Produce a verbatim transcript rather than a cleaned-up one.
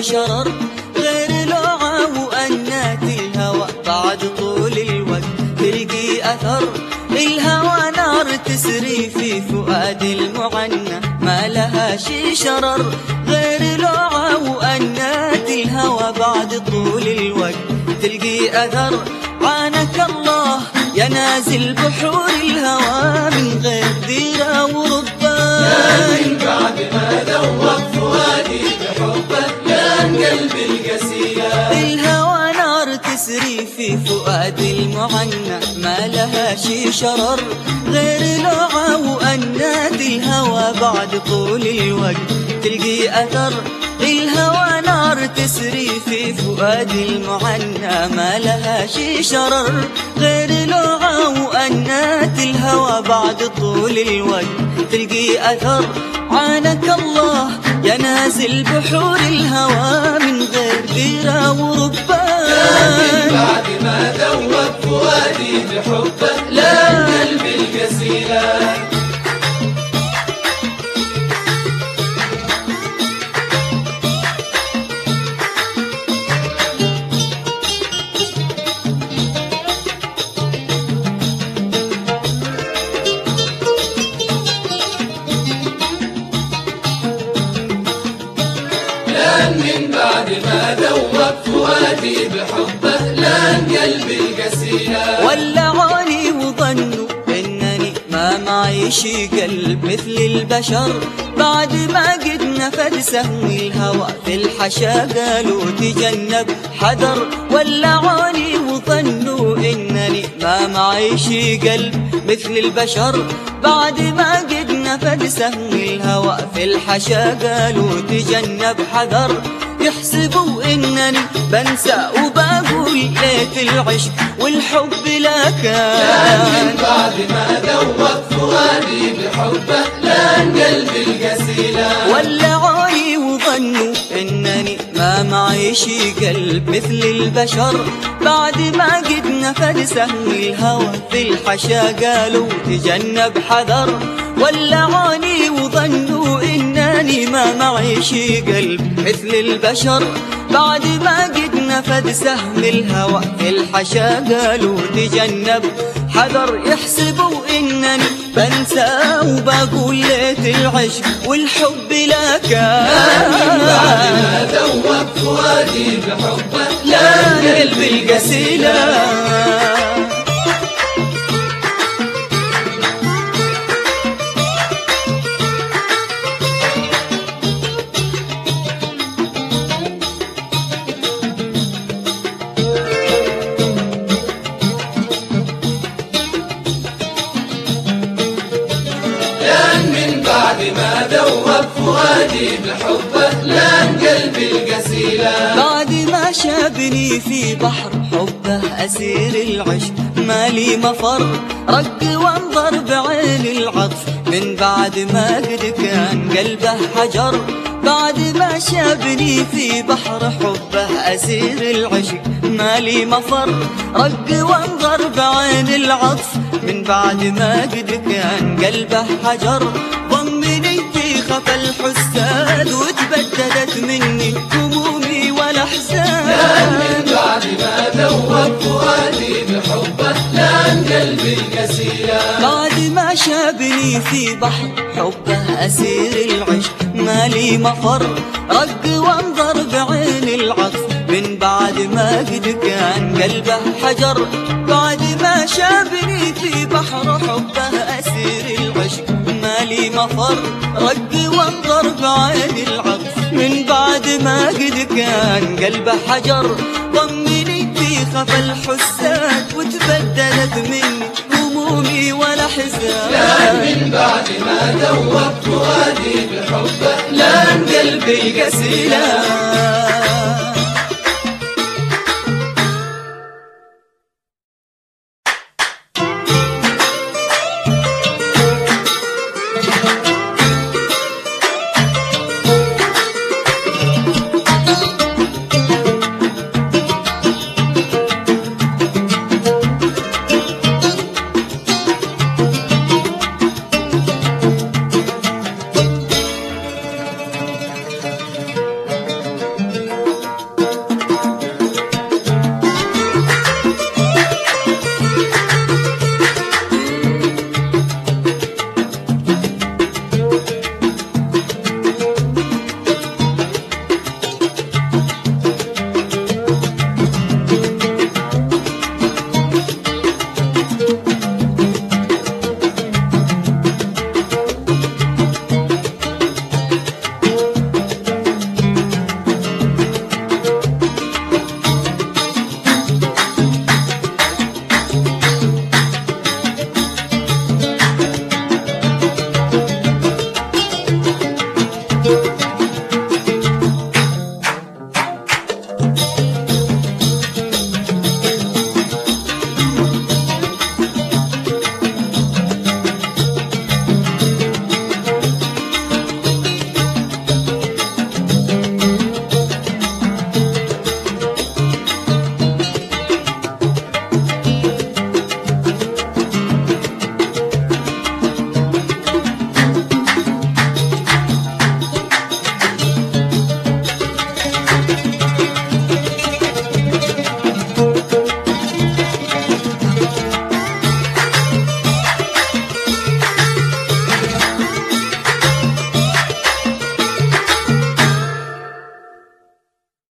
شرر غير لوعة وأنات الهوى بعد طول الوقت تلقي أثر. الهوى نار تسري في فؤاد المعنى ما لها شي شرر غير لوعة وأنات الهوى بعد طول الوقت تلقي أثر. عانك الله يا نازل بحور الهوى من غير ديرة وربان، يا من بعد ما ذوق فؤادي بحبه لان قلبي القسيلة. الهوى نار تسري في فؤاد المعنى ما لها شي شرر غير لوعة وأنات الهوى بعد طول الوقت تلقي أثر. الهوى نار تسري في فؤاد المعنى ما لها شي شرر غير لوعة وأنات الهوى بعد طول الوقت تلقي أثر. عانك الله يا نازل بحور الهوى من غير ديرة وربان، يا من بعد ما ذوق فؤادي بحبه لان قلبي القسيلة. لان من بعد ما ذوق فؤادي بحبه لان قلبي القسيلة. ولعوني وظنوا انني ما معي شي قلب مثل البشر بعد ما قد نفد سهم الهوى في الحشا قالوا تجنب حذر. ولعوني وظنوا انني ما معي شي قلب مثل البشر بعد ما قد نفد سهم الهوى في الحشا قالوا تجنب حذر. يحسبوا انني بنسى وبقول ليت العشق والحب لك، لان من بعد ما ذوق فؤادي بحبه لان قلبي القسيلة. ولعوني وظنوا انني ما معي شي قلب مثل البشر بعد ما قد نفد سهم الهوى في الحشا قالوا تجنب حذر. ولعوني وظنوا انني ما معي شي قلب مثل البشر بعد ما قد نفد سهم الهوى في الحشا قالوا تجنب حذر. يحسبوا انني بنسى وبقول ليت العشق والحب لك، لان بعد ما ذوق فؤادي بحبه لان قلبي القسيلة. لان من بعد ما ذوق فؤادي بحبه لان قلبي القسيلة. بعد ما شابني في بحر حبه أسير العشق مالي مفر رق وانظر بعين العطف من بعد ما قد كان قلبه حجر. بعد ما شابني في بحر حبه أسير العشق مالي مفر رق وانظر بعين العطف من بعد ما قد كان قلبه حجر. ضمني في خفى الحساد وتبددت مني همومي والاحزان، لان من بعد ما ذوق فؤادي بحبه لان قلبي القسيلة. بعد ما شابني في بحر حبه أسير العشق مالي مفر رق وانظر بعين العطف من بعد ما قد كان قلبه حجر. بعد ما شابني في بحر حبه أسير العشق مالي مفر رق وانظر بعين العطف من بعد ما قد كان قلبه حجر. ضمني في خفى الحساد وتبدلت مني همومي والاحزان، لان من بعد ما ذوق فؤادي بحبه لان قلبي القسيلة.